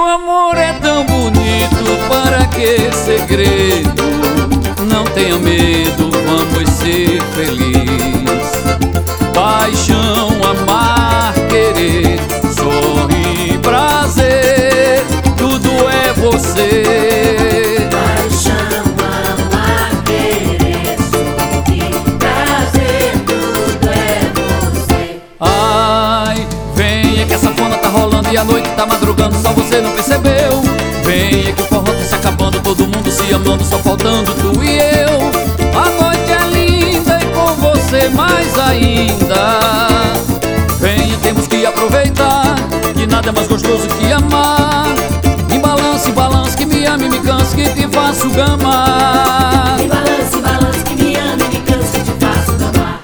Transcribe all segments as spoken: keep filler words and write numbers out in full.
o amor é tão bonito, para que segredo? Não tenha medo, vamos ser felizes. Paixão, amar, querer, sorrir, prazer, tudo é você. Paixão, amar, querer, sorrir, prazer, tudo é você. Ai, venha que essa sanfona tá rolando e a noite tá madrugando, só você não percebeu. Venha que o forró tá se acabando, todo mundo se amando, só faltando tu e eu. A noite é linda e com você mais ainda. Venha, temos que aproveitar, que nada é mais gostoso que amar. Me balance, balance, que me ame, me canse, que te faço gamar. Me balance, balance, que me ame, me canse, que te faço gamar.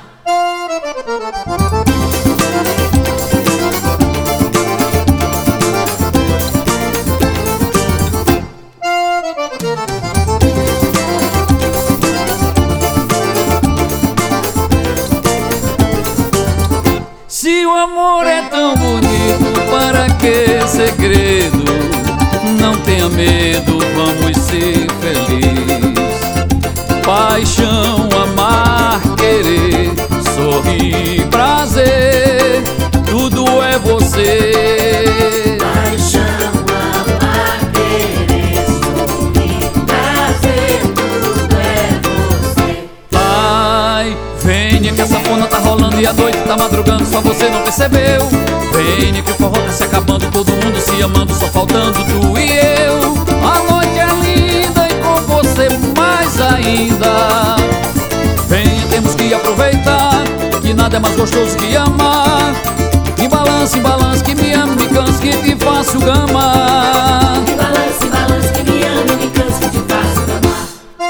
Se o amor é tão bonito, para que segredo? Não tenha medo, vamos ser felizes. Paixão, amar, querer, sorrir, prazer, tudo é você. Paixão, amar, querer, sorrir, prazer, tudo é você. Ai, venha que a sanfona tá rolando e a noite tá madrugando, só você não percebeu. Venha que o forró tá se acabando, todo mundo se amando, só faltando tu e eu. A noite é linda e com você mais ainda. Venha, temos que aproveitar, que nada é mais gostoso que amar. Me balance, balance, que me ame, me canse, que te faço gamar. Me balance, balance, que me ame, me canse, que te faço gamar.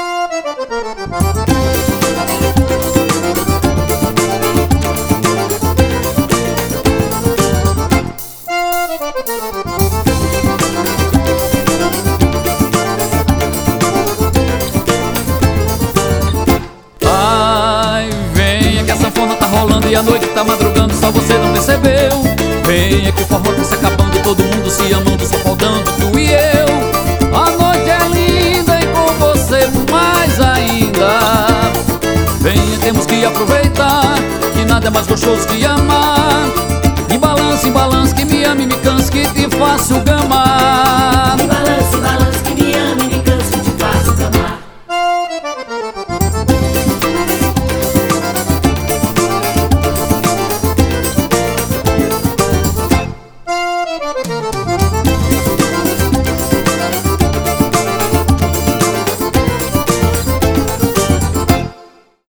Ai, venha que a sanfona tá rolando e a noite tá madrugando, só você não percebeu. Venha que o forró tá se acabando, todo mundo se amando, só faltando tu e eu. A noite é linda e com você mais ainda. Venha, temos que aproveitar, que nada é mais gostoso que amar. Me balance, balance, que me ame, me canse,